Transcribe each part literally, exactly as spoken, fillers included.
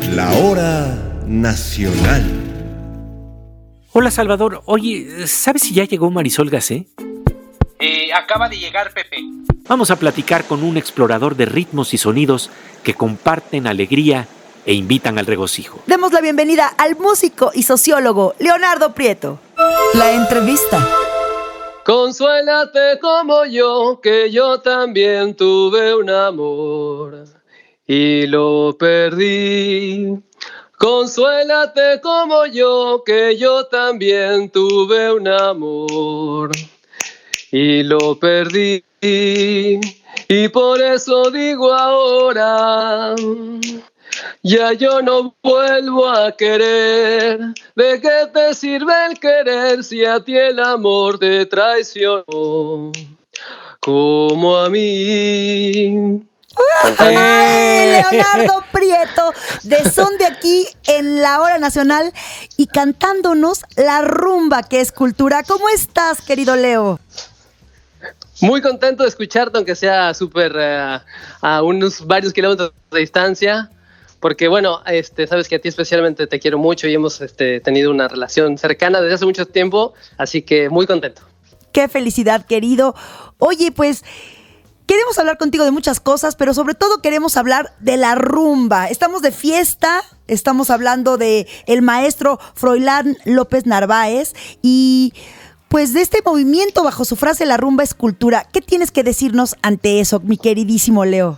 La Hora Nacional. Hola Salvador, oye, ¿sabes si ya llegó Marisol Gacé? Eh, acaba de llegar Pepe. Vamos a platicar con un explorador de ritmos y sonidos que comparten alegría e invitan al regocijo. Demos la bienvenida al músico y sociólogo Leonardo Prieto. La entrevista. Consuélate como yo, que yo también tuve un amor y lo perdí. Consuélate como yo, que yo también tuve un amor y lo perdí. Y por eso digo ahora, ya yo no vuelvo a querer. ¿De qué te sirve el querer si a ti el amor te traicionó como a mí? ¡Ay, Leonardo Prieto! De Son de Aquí en La Hora Nacional y cantándonos la rumba que es cultura. ¿Cómo estás, querido Leo? Muy contento de escucharte, aunque sea súper uh, a unos varios kilómetros de distancia. Porque bueno, este, sabes que a ti especialmente te quiero mucho y hemos este, tenido una relación cercana desde hace mucho tiempo, así que muy contento. ¡Qué felicidad, querido! Oye, pues queremos hablar contigo de muchas cosas, pero sobre todo queremos hablar de la rumba. Estamos de fiesta, estamos hablando de el maestro Froilán López Narváez y pues de este movimiento bajo su frase La rumba es cultura. ¿Qué tienes que decirnos ante eso, mi queridísimo Leo?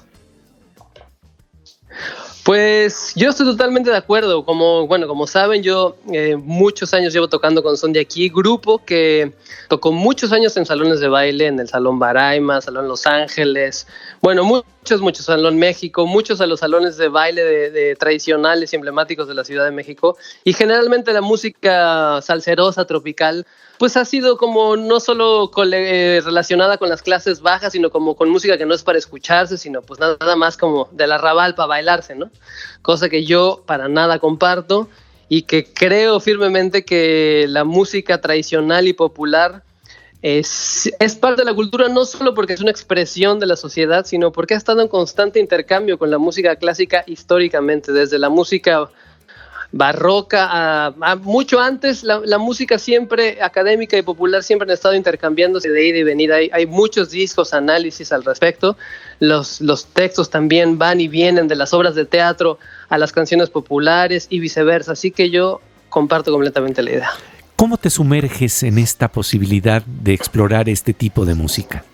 Pues yo estoy totalmente de acuerdo. Como, bueno, como saben, yo eh, muchos años llevo tocando con Son de Aquí, grupo que tocó muchos años en salones de baile, en el Salón Baraima, Salón Los Ángeles, bueno, muchos, muchos, Salón México, muchos a los salones de baile de, de tradicionales y emblemáticos de la Ciudad de México, y generalmente la música salserosa, tropical, pues ha sido como no solo cole- eh, relacionada con las clases bajas, sino como con música que no es para escucharse, sino pues nada, nada más como del arrabal para bailarse, ¿no? Cosa que yo para nada comparto y que creo firmemente que la música tradicional y popular es, es parte de la cultura, no solo porque es una expresión de la sociedad, sino porque ha estado en constante intercambio con la música clásica históricamente, desde la música barroca, a, a mucho antes, la, la música siempre académica y popular siempre han estado intercambiándose de ida y venida. Hay, hay muchos discos, análisis al respecto. Los, los textos también van y vienen de las obras de teatro a las canciones populares y viceversa. Así que yo comparto completamente la idea. ¿Cómo te sumerges en esta posibilidad de explorar este tipo de música?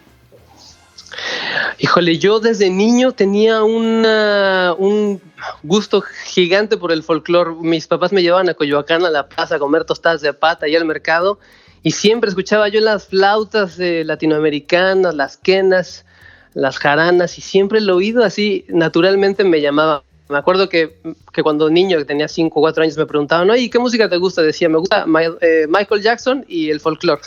Híjole, yo desde niño tenía una, un gusto gigante por el folclore. Mis papás me llevaban a Coyoacán, a la plaza, a comer tostadas de pata y al mercado, y siempre escuchaba yo las flautas eh, latinoamericanas, las quenas, las jaranas, y siempre el oído así naturalmente me llamaba. Me acuerdo que, que cuando niño, que tenía cinco o cuatro años, me preguntaban, oye, ¿qué música te gusta? Decía, me gusta My, eh, Michael Jackson y el folclore.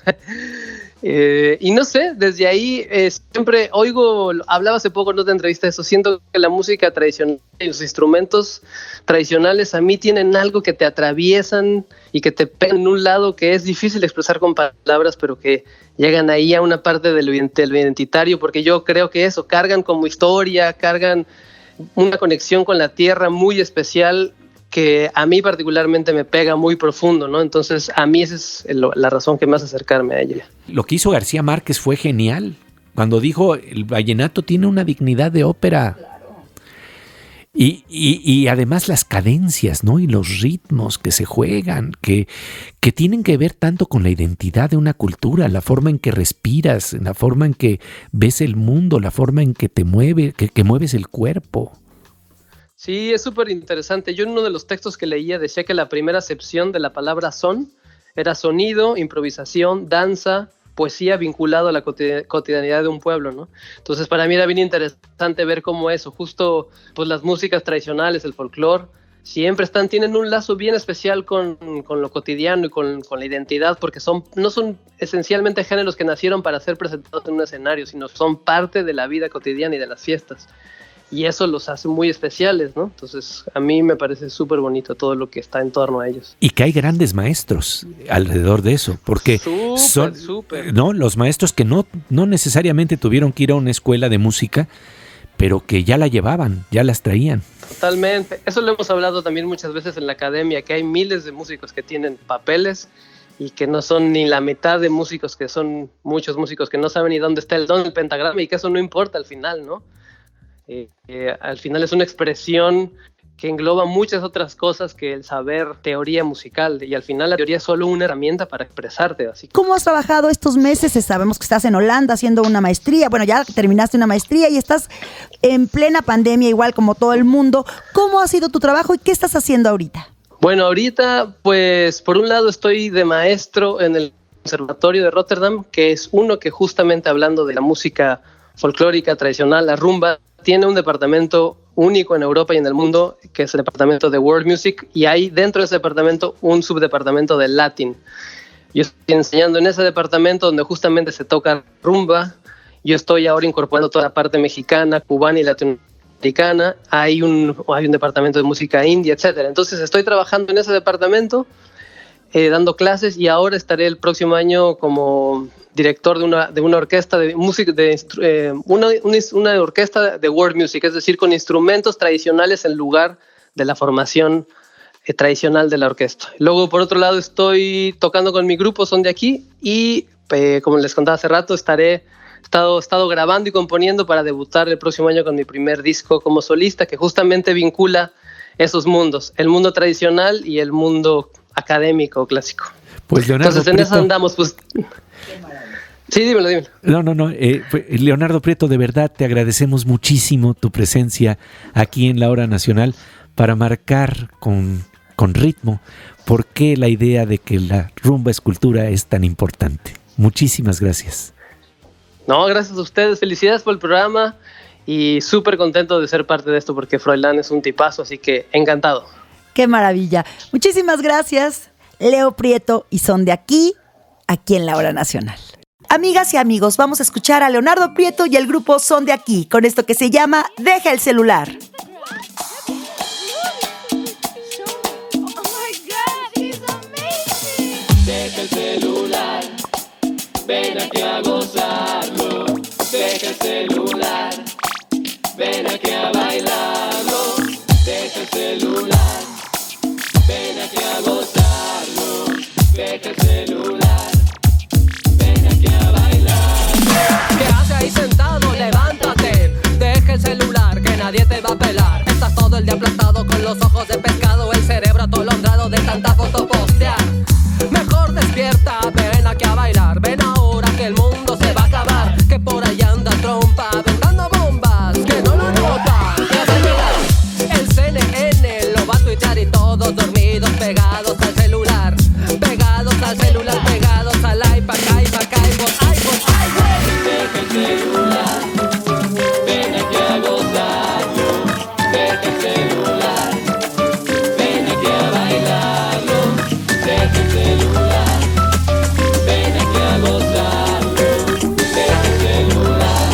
Eh, y no sé, desde ahí eh, siempre oigo, hablaba hace poco en otra entrevista de eso, siento que la música tradicional y los instrumentos tradicionales a mí tienen algo que te atraviesan y que te pegan en un lado que es difícil de expresar con palabras, pero que llegan ahí a una parte de lo identitario, porque yo creo que eso, cargan como historia, cargan una conexión con la tierra muy especial, que a mí particularmente me pega muy profundo, ¿no? Entonces, a mí esa es el, la razón que me hace acercarme a ella. Lo que hizo García Márquez fue genial. Cuando dijo, el vallenato tiene una dignidad de ópera. Y, y, y además las cadencias, ¿no? Y los ritmos que se juegan, que, que tienen que ver tanto con la identidad de una cultura, la forma en que respiras, la forma en que ves el mundo, la forma en que te mueve, que, que mueves el cuerpo. Sí, es súper interesante. Yo en uno de los textos que leía decía que la primera acepción de la palabra son era sonido, improvisación, danza, poesía vinculado a la cotidianidad de un pueblo, ¿no? Entonces para mí era bien interesante ver cómo eso, justo pues las músicas tradicionales, el folclore, siempre están, tienen un lazo bien especial con, con lo cotidiano y con, con la identidad, porque son, no son esencialmente géneros que nacieron para ser presentados en un escenario, sino son parte de la vida cotidiana y de las fiestas. Y eso los hace muy especiales, ¿no? Entonces, a mí me parece súper bonito todo lo que está en torno a ellos. Y que hay grandes maestros alrededor de eso, porque súper, son súper. ¿no? Los maestros que no, no necesariamente tuvieron que ir a una escuela de música, pero que ya la llevaban, ya las traían. Totalmente. Eso lo hemos hablado también muchas veces en la academia, que hay miles de músicos que tienen papeles y que no son ni la mitad de músicos, que son muchos músicos que no saben ni dónde está el don del pentagrama, y que eso no importa al final, ¿no? Eh, eh, al final es una expresión que engloba muchas otras cosas que el saber teoría musical, y al final la teoría es solo una herramienta para expresarte. Así. ¿Cómo has trabajado estos meses? Sabemos que estás en Holanda haciendo una maestría, bueno, ya terminaste una maestría y estás en plena pandemia igual como todo el mundo. ¿Cómo ha sido tu trabajo y qué estás haciendo ahorita? Bueno, ahorita pues por un lado estoy de maestro en el Conservatorio de Rotterdam, que es uno que justamente hablando de la música folclórica tradicional, la rumba, tiene un departamento único en Europa y en el mundo, que es el departamento de World Music, y hay dentro de ese departamento un subdepartamento de Latin. Yo estoy enseñando en ese departamento donde justamente se toca rumba. Yo estoy ahora incorporando toda la parte mexicana, cubana y latinoamericana. Hay un, hay un departamento de música india, etcétera. Entonces estoy trabajando en ese departamento, eh, dando clases, y ahora estaré el próximo año como director de una, de una orquesta de música, de, eh, una, una, una orquesta de world music, es decir, con instrumentos tradicionales en lugar de la formación eh, tradicional de la orquesta. Luego, por otro lado, estoy tocando con mi grupo Son de Aquí, y eh, como les contaba hace rato, estaré estado, estado grabando y componiendo para debutar el próximo año con mi primer disco como solista, que justamente vincula esos mundos, el mundo tradicional y el mundo académico clásico. Pues Leonardo Entonces en Prieto, eso andamos, pues. Sí, dímelo, dímelo. No, no, no. Eh, Leonardo Prieto, de verdad te agradecemos muchísimo tu presencia aquí en la Hora Nacional para marcar con, con ritmo por qué la idea de que la rumba es cultura es tan importante. Muchísimas gracias. No, gracias a ustedes. Felicidades por el programa y súper contento de ser parte de esto porque Froilán es un tipazo, así que encantado. ¡Qué maravilla! Muchísimas gracias, Leo Prieto, y Son de Aquí, aquí en la Hora Nacional. Amigas y amigos, vamos a escuchar a Leonardo Prieto y el grupo Son de Aquí con esto que se llama Deja el celular. Deja el celular, ven aquí a gozarlo. Deja el celular, ven aquí a bailarlo. Deja el celular, ven aquí a gozarlo. Deja el celular, ven aquí a bailar. ¿Qué haces ahí sentado? Levántate. Deja el celular, que nadie te va a pelar. Estás todo el día aplastado con los ojos de pescado, el cerebro atolondrado de tanta foto postear. Mejor despierta, ven aquí a bailar. Ven ahora que el mundo se va a acabar. Que por ahí anda trompa, aventando bombas, que no lo notas. Ya va a llegar el C N N, lo va a tuitear y todos dormidos, pegados al celular. Pegados al celular, pegados al iPad, iPad, iPod, iPod, iPod. Deja el celular, ven aquí a gozarlo. Deja el celular, ven aquí a bailarlo. Deja el celular, ven aquí a gozarlo. Deja el celular,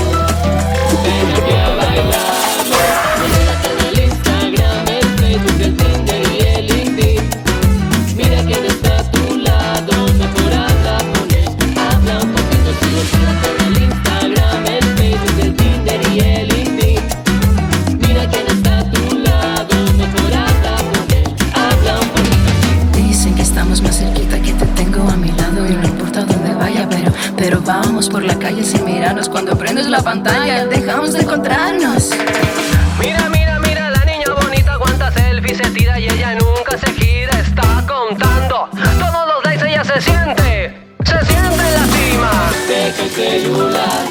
ven aquí a bailarlo. Mírate en el Instagram, el Facebook, el Tinder y el LinkedIn. Mira quién está a tu lado, mejor habla con él. Habla un poquito, sigo mírate en el Instagram, el Facebook, el Tinder y el LinkedIn. Mira quién está a tu lado, mejor habla con él. Habla un poquito. Dicen que estamos más cerquita, que te tengo a mi lado y no importa dónde vaya, pero, pero vamos por la calle sin mirarnos. Cuando prendes la pantalla dejamos de encontrarnos. Mira, mira, mira, la niña bonita aguanta selfie, se tira y ella nunca se gira. Está contando todos los likes, ella se siente, se siente en la cima. Deja el celular,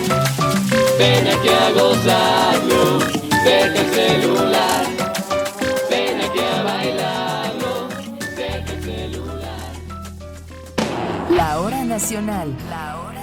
ven aquí a gozarlo. Deja el celular, ven aquí a bailarlo. Deja el celular. La Hora Nacional. La Hora